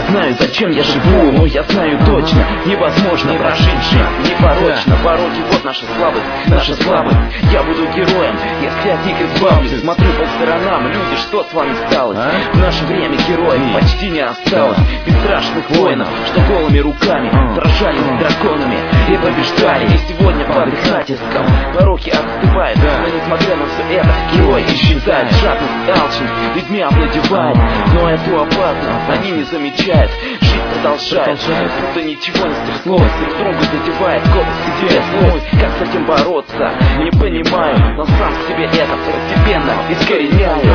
знаю, зачем я живу, но я знаю точно, невозможно прожить жизнь непорочно. Пороки, вот наша слабость. Я буду героем, если от них избавлюсь. Смотрю по сторонам, люди, что с вами стало? В наше время героев почти не осталось. Бесстрашных воинов, что голыми руками сражались с драконами и побеждали. И сегодня под их натиском пороки отступают. Но несмотря на все это, герой исчезает. Жадность и алчность людьми овладевает. Но это опасно, они не замечают. Жизнь продолжает, будто ничего не стряслось. Друг другу задевает, годы к себе злость. Как с этим бороться, не понимаю. Но сам в себе это постепенно искореняю.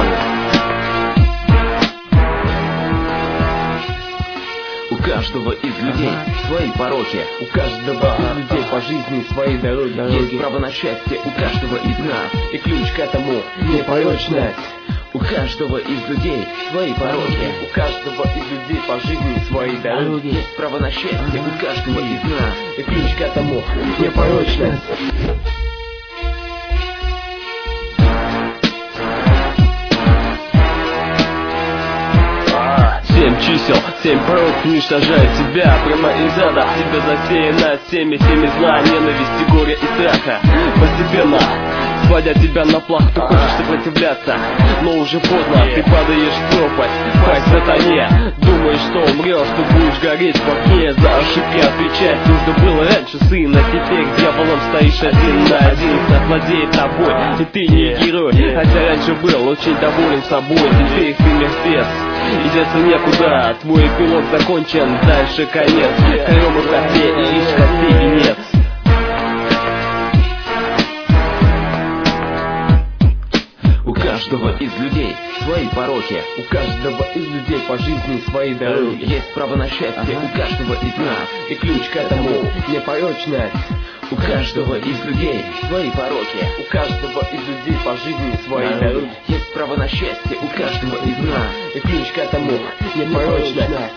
У каждого из людей свои пороки. У каждого из людей по жизни свои дороги. Есть право на счастье у каждого из нас, и ключ к этому непорочность. У каждого из людей свои пороки. У каждого из людей по жизни свои дороги. Есть право на счастье у каждого из нас, и ключ к этому непорочность. 7 чисел, 7 пороков уничтожают тебя прямо из ада. Тебя засеяно всеми зла, ненависти, горя и страха. Постепенно сводя тебя на плах, ты хочешь сопротивляться, но уже поздно, ты падаешь в пропасть, пасть сатане. Думаешь, что умрешь, что будешь гореть в огне. За ошибки отвечать нужно было раньше, сын, а теперь дьяволом стоишь один на один. Владеет тобой, и ты не герой, хотя раньше был очень доволен собой. Теперь ты мертвец, и деться некуда, твой эпилог закончен, дальше конец. Хорем в котле и ищ котле венец. У каждого из людей свои пороки. У каждого из людей по жизни свои дороги. Есть право на счастье у каждого из нас, и ключ к этому непорочность. У каждого из людей свои пороки. У каждого из людей по жизни свои дороги. Есть право на счастье у каждого из нас, и ключ к этому непорочность.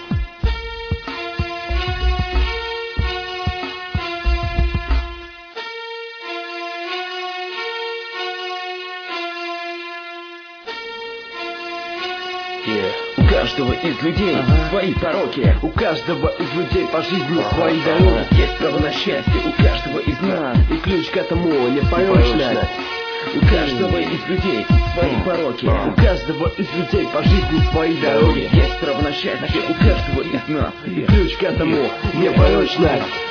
У каждого из людей свои пороки. У каждого из людей по жизни свои дороги. Есть право на счастье у каждого из нас, и ключ к этому непорочность. У каждого из людей свои пороки. У каждого из людей по жизни свои дороги. Есть право на счастье у каждого из нас, и ключ к этому непорочность.